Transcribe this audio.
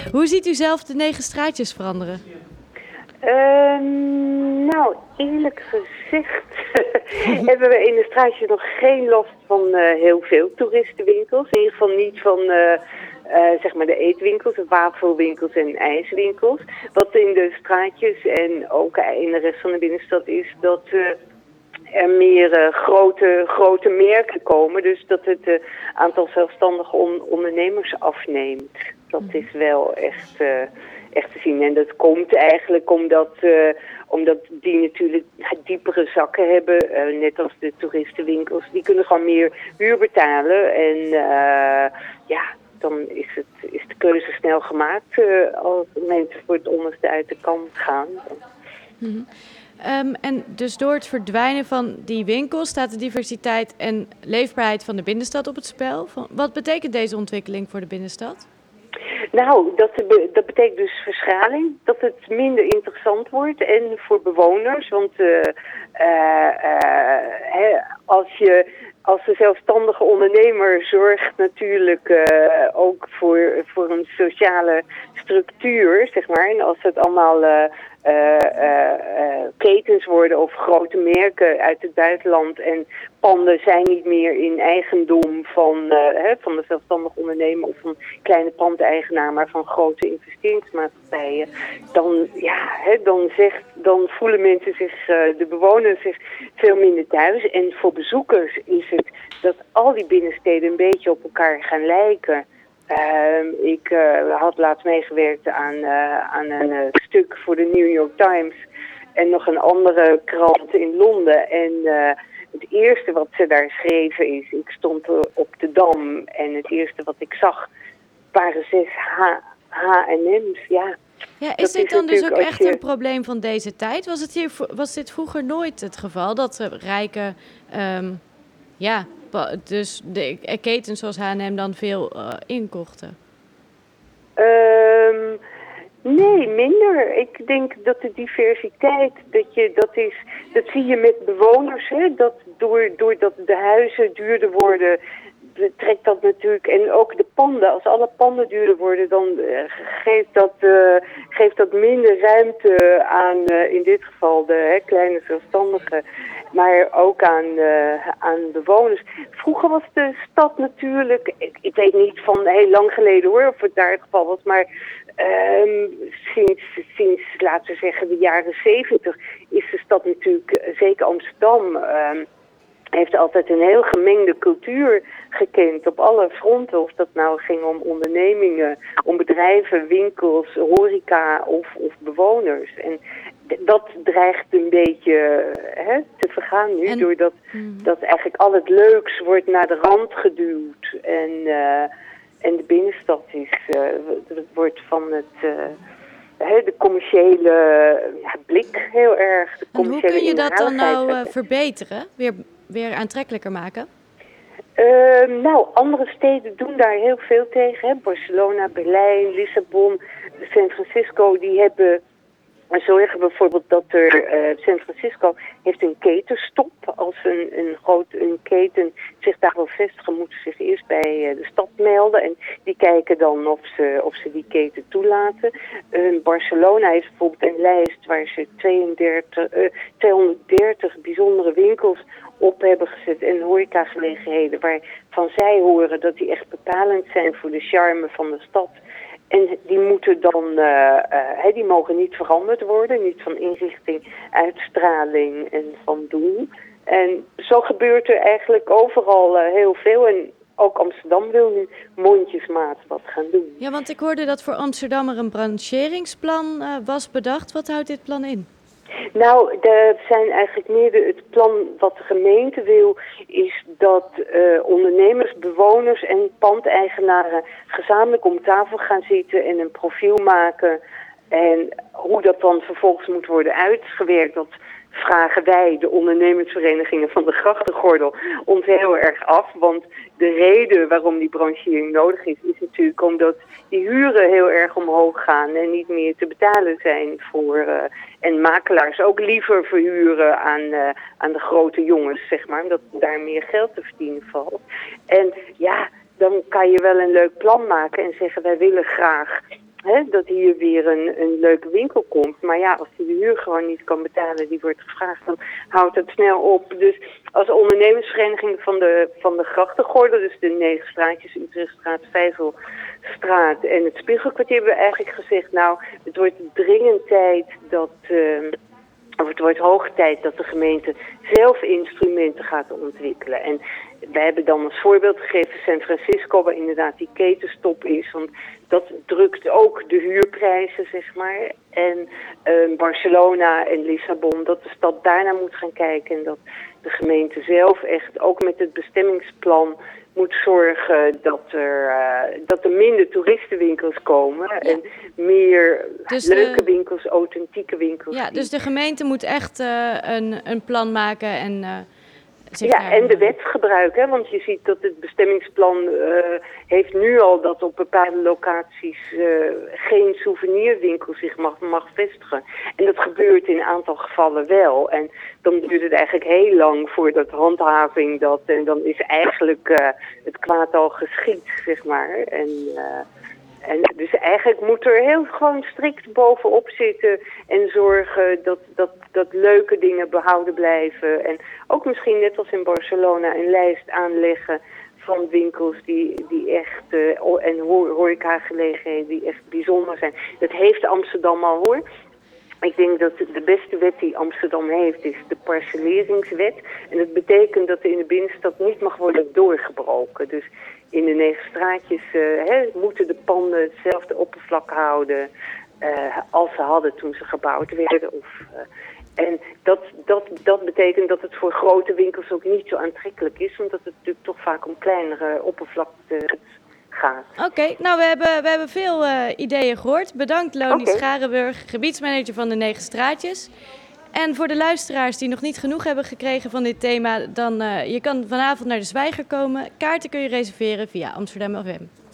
Hoe ziet u zelf de 9 straatjes veranderen? Nou, eerlijk gezegd hebben we in de straatjes nog geen last van heel veel toeristenwinkels. In ieder geval niet van zeg maar de eetwinkels, de wafelwinkels en ijswinkels. Wat in de straatjes en ook in de rest van de binnenstad is dat er meer grote merken komen. Dus dat het aantal zelfstandige ondernemers afneemt. Dat is wel echt te zien. En dat komt eigenlijk omdat die natuurlijk diepere zakken hebben. Net als de toeristenwinkels. Die kunnen gewoon meer huur betalen. En dan is de keuze snel gemaakt als mensen voor het onderste uit de kan gaan. En dus door het verdwijnen van die winkels staat de diversiteit en leefbaarheid van de binnenstad op het spel. Wat betekent deze ontwikkeling voor de binnenstad? Nou, dat betekent dus verschraling, dat het minder interessant wordt en voor bewoners, want als de zelfstandige ondernemer zorgt natuurlijk ook voor een sociale structuur, zeg maar. En als het allemaal ketens worden of grote merken uit het buitenland en panden zijn niet meer in eigendom van de zelfstandig ondernemer of van kleine pandeigenaar, maar van grote investeringsmaatschappijen, dan voelen mensen zich, de bewoners zich veel minder thuis. En voor bezoekers is het dat al die binnensteden een beetje op elkaar gaan lijken. Ik had laatst meegewerkt aan een stuk voor de New York Times en nog een andere krant in Londen. En het eerste wat ze daar schreven is, ik stond op de Dam en het eerste wat ik zag waren 6 H&M's. Ja, is dit dan dus ook echt een probleem van deze tijd? Was dit vroeger nooit het geval dat de rijke, dus de ketens zoals H&M dan veel inkochten? Nee, minder. Ik denk dat de diversiteit, dat zie je met bewoners, hè, dat doordat de huizen duurder worden, trekt dat natuurlijk, en ook de panden, als alle panden duurder worden, dan geeft dat minder ruimte aan, in dit geval de kleine zelfstandigen, maar ook aan bewoners. Vroeger was de stad natuurlijk, ik weet niet van heel lang geleden hoor, of het daar het geval was, maar sinds, laten we zeggen, de jaren 70 is de stad natuurlijk, zeker Amsterdam, heeft altijd een heel gemengde cultuur gekend op alle fronten. Of dat nou ging om ondernemingen, om bedrijven, winkels, horeca of bewoners. En dat dreigt een beetje te vergaan nu, doordat dat eigenlijk al het leuks wordt naar de rand geduwd. En de binnenstad wordt van de commerciële blik heel erg. En hoe kun je dat dan nou verbeteren? Weer aantrekkelijker maken? Andere steden doen daar heel veel tegen. Hè. Barcelona, Berlijn, Lissabon, San Francisco, die hebben zorgen bijvoorbeeld dat San Francisco heeft een ketenstop. Als een keten zich daar wil vestigen, moeten ze zich eerst bij de stad melden. En die kijken dan of ze die keten toelaten. Barcelona heeft bijvoorbeeld een lijst waar ze 230 bijzondere winkels op hebben gezet en horecagelegenheden waarvan zij horen dat die echt bepalend zijn voor de charme van de stad. En die moeten dan, die mogen niet veranderd worden, niet van inrichting, uitstraling en van doel. En zo gebeurt er eigenlijk overal heel veel. En ook Amsterdam wil nu mondjesmaat wat gaan doen. Ja, want ik hoorde dat voor Amsterdam er een brancheringsplan was bedacht. Wat houdt dit plan in? Nou, er zijn eigenlijk meer het plan wat de gemeente wil, is dat ondernemers, bewoners en pandeigenaren gezamenlijk om tafel gaan zitten en een profiel maken. En hoe dat dan vervolgens moet worden uitgewerkt, dat vragen wij, de ondernemersverenigingen van de Grachtengordel, ons heel erg af. Want de reden waarom die branchering nodig is natuurlijk omdat die huren heel erg omhoog gaan en niet meer te betalen zijn voor en makelaars ook liever verhuren aan de grote jongens, zeg maar, omdat daar meer geld te verdienen valt. En ja, dan kan je wel een leuk plan maken en zeggen wij willen graag dat hier weer een leuke winkel komt. Maar ja, als hij de huur gewoon niet kan betalen, die wordt gevraagd, dan houdt het snel op. Dus als ondernemersvereniging van de grachtengordel, dus de 9 straatjes, Utrechtstraat, Vijzelstraat en het Spiegelkwartier, hebben we eigenlijk gezegd, nou, het wordt dringend tijd dat... het wordt hoog tijd dat de gemeente zelf instrumenten gaat ontwikkelen. En wij hebben dan als voorbeeld gegeven San Francisco, waar inderdaad die ketenstop is. Want dat drukt ook de huurprijzen, zeg maar. En Barcelona en Lissabon, dat de stad daarna moet gaan kijken. En dat de gemeente zelf echt ook met het bestemmingsplan moet zorgen dat er minder toeristenwinkels komen. Ja. En meer dus leuke winkels, authentieke winkels. Ja, dus de gemeente moet echt een plan maken en... en de wet gebruiken, hè? Want je ziet dat het bestemmingsplan heeft nu al dat op bepaalde locaties geen souvenirwinkel zich mag vestigen. En dat gebeurt in een aantal gevallen wel. En dan duurt het eigenlijk heel lang voordat handhaving dat... En dan is eigenlijk het kwaad al geschied, zeg maar. En dus eigenlijk moet er heel gewoon strikt bovenop zitten en zorgen dat leuke dingen behouden blijven. En ook misschien net als in Barcelona een lijst aanleggen van winkels die echt, en horecagelegenheden die echt bijzonder zijn. Dat heeft Amsterdam al, hoor. Ik denk dat de beste wet die Amsterdam heeft is de parcelleringswet. En dat betekent dat er in de binnenstad niet mag worden doorgebroken. Dus in de 9 straatjes moeten de panden hetzelfde oppervlak houden als ze hadden toen ze gebouwd werden. En dat betekent dat het voor grote winkels ook niet zo aantrekkelijk is, omdat het natuurlijk toch vaak om kleinere oppervlakte gaat. Oké, nou we hebben veel ideeën gehoord. Bedankt Loni Scharenburg, gebiedsmanager van de 9 straatjes. En voor de luisteraars die nog niet genoeg hebben gekregen van dit thema, dan je kan vanavond naar de Zwijger komen. Kaarten kun je reserveren via Amsterdam FM.